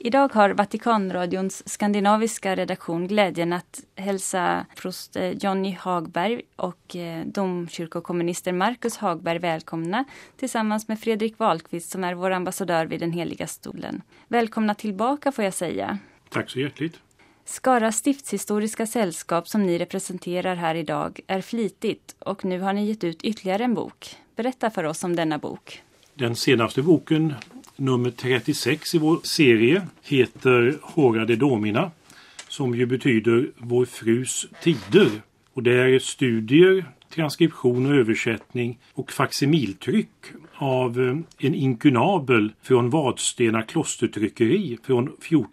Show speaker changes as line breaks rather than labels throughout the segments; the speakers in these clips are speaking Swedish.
Idag har Vatikanradions skandinaviska redaktion glädjen att hälsa prost Johnny Hagberg och domkyrkokommunister Marcus Hagberg välkomna tillsammans med Fredrik Wahlqvist som är vår ambassadör vid den heliga stolen. Välkomna tillbaka får jag säga.
Tack så hjärtligt.
Skara stiftshistoriska sällskap som ni representerar här idag är flitigt och nu har ni gett ut ytterligare en bok. Berätta för oss om denna bok.
Den senaste boken, nummer 36 i vår serie, heter Hora de Domina, som ju betyder Vår frus tider. Och det är studier, transkription och översättning och faksimiltryck av en inkunabel från Vadstena klostertryckeri från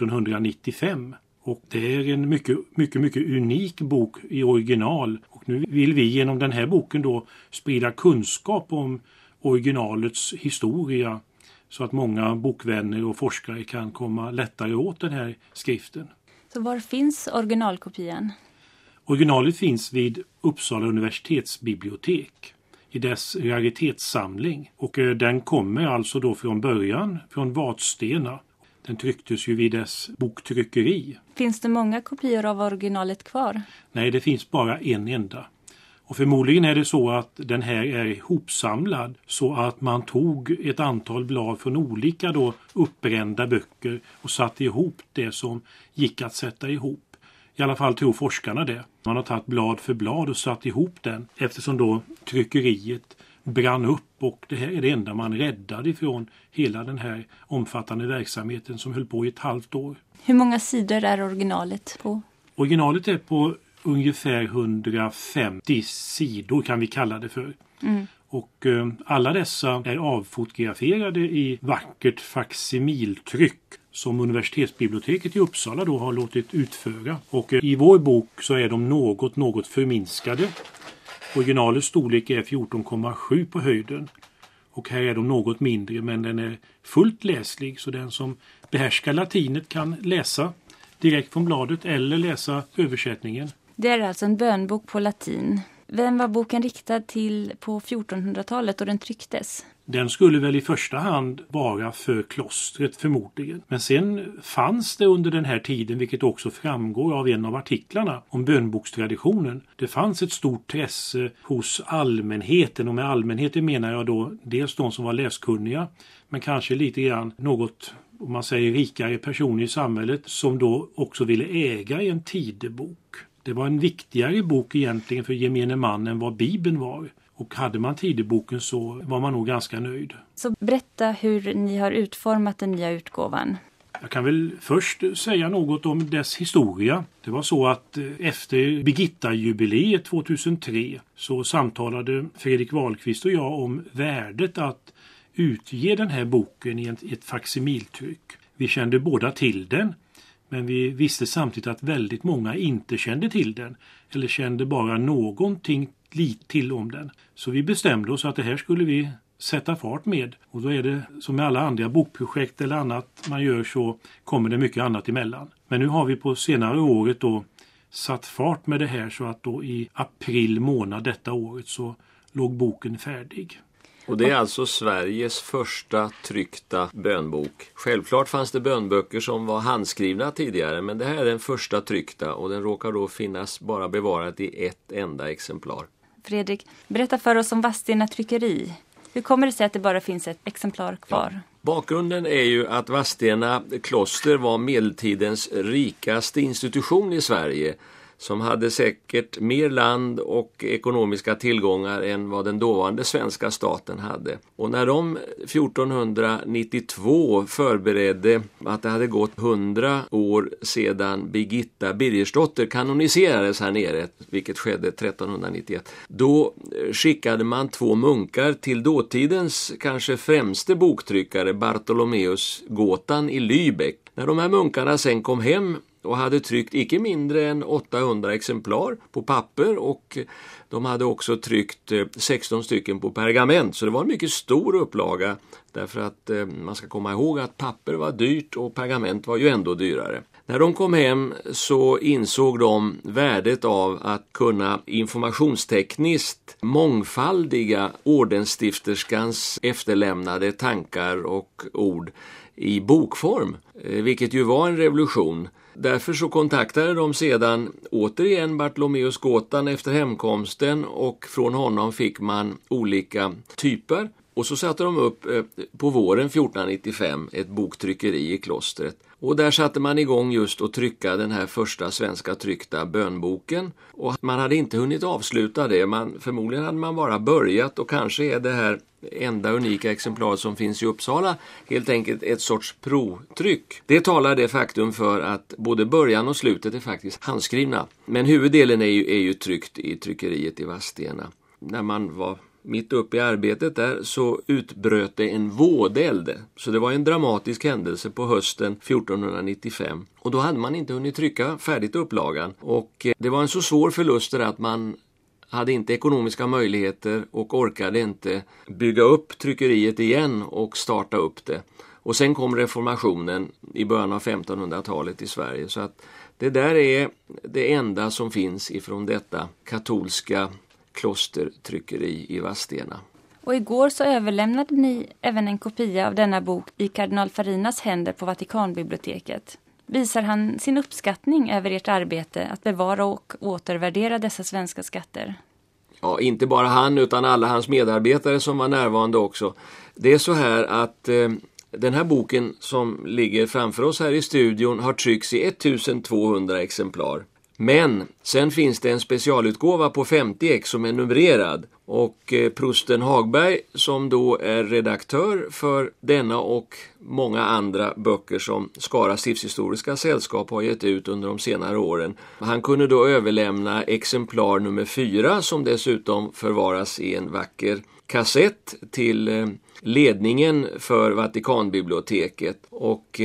1495. Och det är en mycket unik bok i original. Och nu vill vi genom den här boken då sprida kunskap om originalets historia så att många bokvänner och forskare kan komma lättare åt den här skriften.
Så var finns originalkopian?
Originalet finns vid Uppsala universitetsbibliotek i dess raritetssamling. Och den kommer alltså då från början från Vadstena. Den trycktes ju vid dess boktryckeri.
Finns det många kopior av originalet kvar?
Nej, det finns bara en enda. Och förmodligen är det så att den här är ihopsamlad så att man tog ett antal blad från olika då uppbrända böcker och satte ihop det som gick att sätta ihop. I alla fall tror forskarna det. Man har tagit blad för blad och satt ihop den eftersom då tryckeriet brann upp och det här är det enda man räddade ifrån hela den här omfattande verksamheten som höll på i ett halvt år.
Hur många sidor är originalet på?
Originalet är på ungefär 150 sidor kan vi kalla det för. Och alla dessa är avfotograferade i vackert faksimiltryck som universitetsbiblioteket i Uppsala då har låtit utföra. Och i vår bok så är de något förminskade. Originalets storlek är 14,7 på höjden. Och här är de något mindre men den är fullt läslig så den som behärskar latinet kan läsa direkt från bladet eller läsa översättningen.
Det är alltså en bönbok på latin. Vem var boken riktad till på 1400-talet då den trycktes?
Den skulle väl i första hand vara för klostret förmodligen. Men sen fanns det under den här tiden, vilket också framgår av en av artiklarna om bönbokstraditionen. Det fanns ett stort intresse hos allmänheten och med allmänheten menar jag då dels de som var läskunniga men kanske lite grann något om man säger rikare personer i samhället som då också ville äga en tidebok. Det var en viktigare bok egentligen för gemene man än vad Bibeln var. Och hade man tideboken så var man nog ganska nöjd.
Så berätta hur ni har utformat den nya utgåvan.
Jag kan väl först säga något om dess historia. Det var så att efter Birgitta-jubileet 2003 så samtalade Fredrik Wahlqvist och jag om värdet att utge den här boken i ett faksimiltryck. Vi kände båda till den. Men vi visste samtidigt att väldigt många inte kände till den eller kände bara någonting lite till om den. Så vi bestämde oss att det här skulle vi sätta fart med. Och då är det som med alla andra bokprojekt eller annat man gör så kommer det mycket annat emellan. Men nu har vi på senare året då satt fart med det här så att då i april månad detta året så låg boken färdig.
Och det är alltså Sveriges första tryckta bönbok. Självklart fanns det bönböcker som var handskrivna tidigare, men det här är den första tryckta och den råkar då finnas bara bevarat i ett enda exemplar.
Fredrik, berätta för oss om Vadstena tryckeri. Hur kommer det sig att det bara finns ett exemplar kvar?
Ja. Bakgrunden är ju att Vadstena kloster var medeltidens rikaste institution i Sverige som hade säkert mer land och ekonomiska tillgångar än vad den dåvarande svenska staten hade. Och när de 1492 förberedde att det hade gått 100 år sedan Birgitta Birgersdotter kanoniserades här nere, vilket skedde 1391, då skickade man 2 munkar till dåtidens kanske främste boktryckare Bartholomeus Gotan i Lübeck. När de här munkarna sen kom hem och hade tryckt icke mindre än 800 exemplar på papper och de hade också tryckt 16 stycken på pergament. Så det var en mycket stor upplaga därför att man ska komma ihåg att papper var dyrt och pergament var ju ändå dyrare. När de kom hem så insåg de värdet av att kunna informationstekniskt mångfaldiga ordensstifterskans efterlämnade tankar och ord i bokform, vilket ju var en revolution. Därför så kontaktade de sedan återigen Bartholomeus Gotan efter hemkomsten och från honom fick man olika typer. Och så satte de upp på våren 1495 ett boktryckeri i klostret. Och där satte man igång just att trycka den här första svenska tryckta bönboken. Och man hade inte hunnit avsluta det. Förmodligen hade man bara börjat, och kanske är det här enda unika exemplaret som finns i Uppsala helt enkelt ett sorts provtryck. Det talar det faktum för att både början och slutet är faktiskt handskrivna. Men huvuddelen är ju tryckt i tryckeriet i Vadstena. När man var mitt uppe i arbetet där så utbröt det en vådeld. Så det var en dramatisk händelse på hösten 1495. Och då hade man inte hunnit trycka färdigt upplagan. Och det var en så svår förlust att man hade inte ekonomiska möjligheter och orkade inte bygga upp tryckeriet igen och starta upp det. Och sen kom reformationen i början av 1500-talet i Sverige. Så att det där är det enda som finns ifrån detta katolska klostertryckeri i Vadstena.
Och igår så överlämnade ni även en kopia av denna bok i kardinal Farinas händer på Vatikanbiblioteket. Visar han sin uppskattning över ert arbete att bevara och återvärdera dessa svenska skatter?
Ja, inte bara han utan alla hans medarbetare som var närvarande också. Det är så här att den här boken som ligger framför oss här i studion har tryckts i 1200 exemplar. Men sen finns det en specialutgåva på 50 ex som är numrerad, och prosten Hagberg som då är redaktör för denna och många andra böcker som Skara stiftshistoriska sällskap har gett ut under de senare åren. Han kunde då överlämna exemplar nummer 4 som dessutom förvaras i en vacker kassett till ledningen för Vatikanbiblioteket, och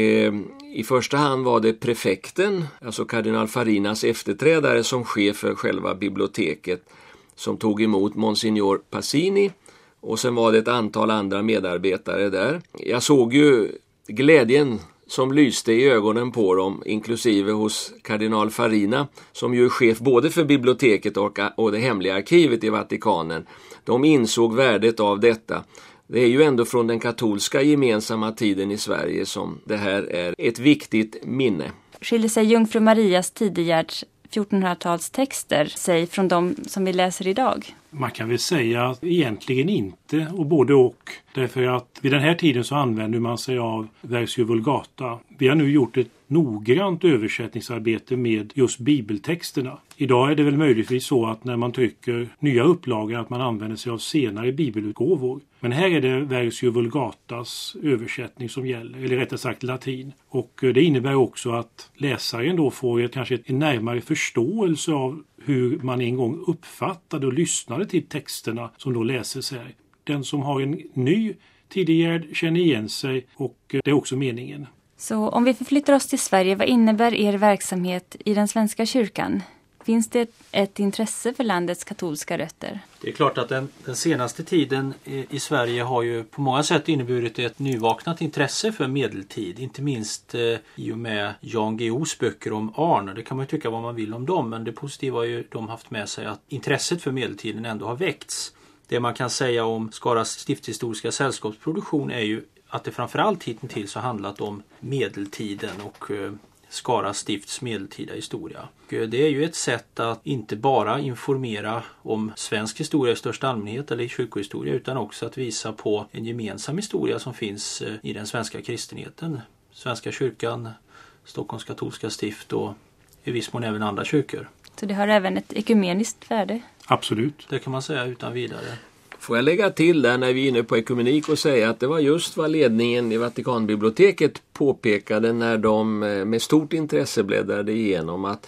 i första hand var det prefekten, alltså kardinal Farinas efterträdare som chef för själva biblioteket, som tog emot Monsignor Passini, och sen var det ett antal andra medarbetare där. Jag såg ju glädjen som lyste i ögonen på dem, inklusive hos kardinal Farina som ju är chef både för biblioteket och det hemliga arkivet i Vatikanen. De insåg värdet av detta. Det är ju ändå från den katolska gemensamma tiden i Sverige som det här är ett viktigt minne.
Skiljer sig Jungfru Marias Tidegärds 1400-talstexter sig från de som vi läser idag?
Man kan väl säga att egentligen inte, och både och. Därför att vid den här tiden så använder man sig av Versio Vulgata. Vi har nu gjort ett noggrant översättningsarbete med just bibeltexterna. Idag är det väl möjligtvis så att när man trycker nya upplagor att man använder sig av senare bibelutgåvor. Men här är det Versio Vulgatas översättning som gäller, eller rättare sagt latin. Och det innebär också att läsaren då får kanske en närmare förståelse av hur man en gång uppfattade och lyssnade till texterna som då läses här. Den som har en ny Tidegärd känner igen sig, och det är också meningen.
Så om vi förflyttar oss till Sverige, vad innebär er verksamhet i den svenska kyrkan? Finns det ett intresse för landets katolska rötter?
Det är klart att den senaste tiden i Sverige har ju på många sätt inneburit ett nyvaknat intresse för medeltid. Inte minst i och med Jan Guillous böcker om Arn. Det kan man ju tycka vad man vill om dem, men det positiva har ju de haft med sig att intresset för medeltiden ändå har väckts. Det man kan säga om Skara stiftshistoriska sällskapsproduktion är ju att det framförallt hittills har handlat om medeltiden och Skara stifts medeltida historia. Det är ju ett sätt att inte bara informera om svensk historia i största allmänhet eller i kyrkohistoria, utan också att visa på en gemensam historia som finns i den svenska kristenheten. Svenska kyrkan, Stockholms katolska stift och i viss mån även andra kyrkor.
Så det har även ett ekumeniskt värde?
Absolut.
Det kan man säga utan vidare.
Får jag lägga till där när vi är inne på ekumenik och säga att det var just vad ledningen i Vatikanbiblioteket påpekade när de med stort intresse bläddrade igenom, att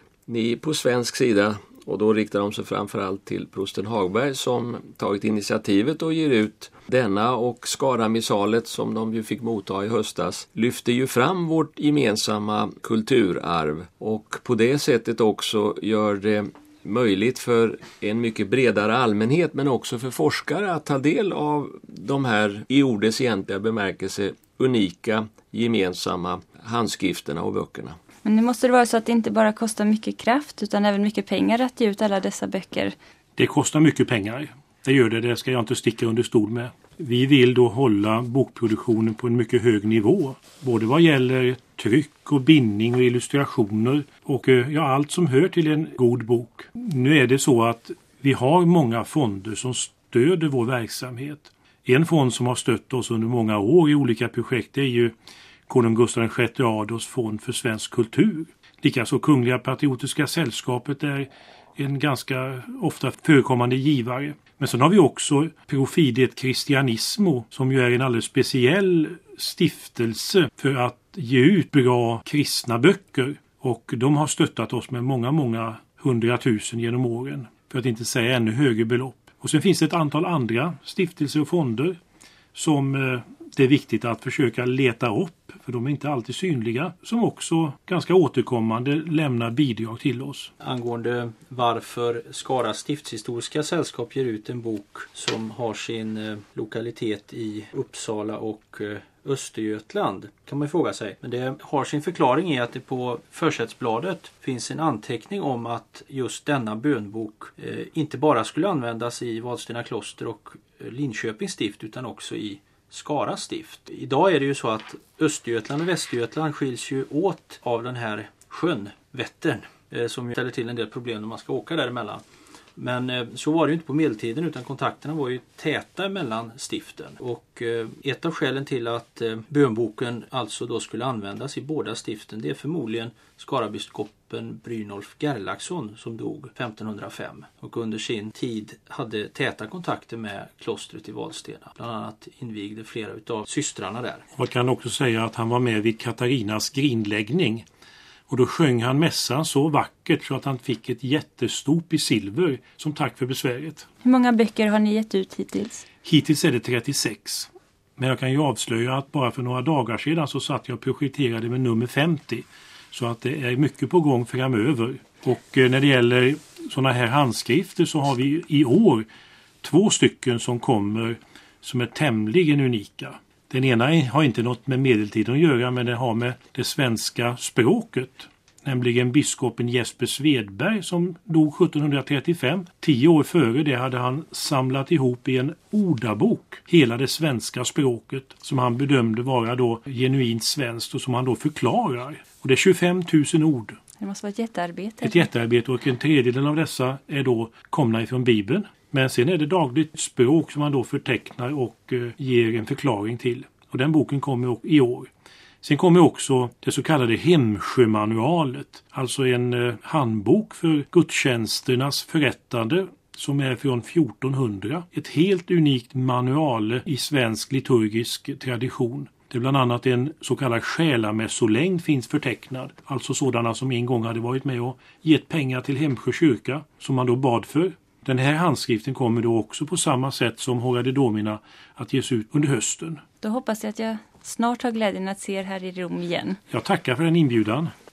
ni på svensk sida, och då riktar de sig framförallt till prosten Hagberg som tagit initiativet och ger ut denna, och Skara-missalet som de ju fick motta i höstas, lyfter ju fram vårt gemensamma kulturarv, och på det sättet också gör det möjligt för en mycket bredare allmänhet men också för forskare att ta del av de här i ordets egentliga bemärkelse unika gemensamma handskrifterna och böckerna.
Men nu måste det vara så att det inte bara kostar mycket kraft utan även mycket pengar att ge ut alla dessa böcker.
Det kostar mycket pengar. Det gör det ska jag inte sticka under stol med. Vi vill då hålla bokproduktionen på en mycket hög nivå. Både vad gäller tryck och bindning och illustrationer och allt som hör till en god bok. Nu är det så att vi har många fonder som stöder vår verksamhet. En fond som har stött oss under många år i olika projekt är ju Konung Gustav VI Adolfs fond för svensk kultur. Likaså Kungliga Patriotiska sällskapet är en ganska ofta förekommande givare. Men sen har vi också Profidet Christianismo som ju är en alldeles speciell stiftelse för att ge ut bra kristna böcker. Och de har stöttat oss med många 100 000 genom åren. För att inte säga ännu högre belopp. Och sen finns det ett antal andra stiftelser och fonder som det är viktigt att försöka leta upp. För de är inte alltid synliga. Som också ganska återkommande lämnar bidrag till oss.
Angående varför Skara stiftshistoriska sällskap ger ut en bok som har sin lokalitet i Uppsala och Östergötland kan man fråga sig. Men det har sin förklaring i att det på försättsbladet finns en anteckning om att just denna bönbok inte bara skulle användas i Vadstena kloster och Linköpings stift utan också i Skara stift. Idag är det ju så att Östergötland och Västergötland skiljs ju åt av den här sjön Vättern som ställer till en del problem när man ska åka däremellan. Men så var det ju inte på medeltiden utan kontakterna var ju täta mellan stiften. Och ett av skälen till att bönboken alltså då skulle användas i båda stiften det är förmodligen Skarabiskopen Brynolf Gerlaksson som dog 1505 och under sin tid hade täta kontakter med klostret i Vadstena. Bland annat invigde flera utav systrarna där.
Man kan också säga att han var med vid Katarinas grinläggning. Och då sjöng han mässan så vackert så att han fick ett jättestop i silver som tack för besväret.
Hur många böcker har ni gett ut hittills?
Hittills är det 36. Men jag kan ju avslöja att bara för några dagar sedan så satt jag och projekterade med nummer 50. Så att det är mycket på gång framöver. Och när det gäller sådana här handskrifter så har vi i år 2 stycken som kommer som är tämligen unika. Den ena har inte något med medeltiden att göra men det har med det svenska språket. Nämligen biskopen Jesper Svedberg som dog 1735. 10 år före det hade han samlat ihop i en ordabok hela det svenska språket som han bedömde vara då genuint svenskt och som han då förklarar. Och det är 25 000 ord.
Det måste vara ett jättearbete.
Ett jättearbete och en tredjedel av dessa är då komna ifrån Bibeln. Men sen är det dagligt språk som man då förtecknar och ger en förklaring till. Och den boken kommer i år. Sen kommer också det så kallade hemsjömanualet. Alltså en handbok för gudstjänsternas förrättande som är från 1400. Ett helt unikt manual i svensk liturgisk tradition. Det är bland annat en så kallad själamässolängd finns förtecknad. Alltså sådana som en gång hade varit med och gett pengar till Hemsjö kyrka som man då bad för. Den här handskriften kommer då också på samma sätt som Hora de Domina att ges ut under hösten.
Då hoppas jag att jag snart har glädjen att se er här i Rom igen.
Jag tackar för den inbjudan.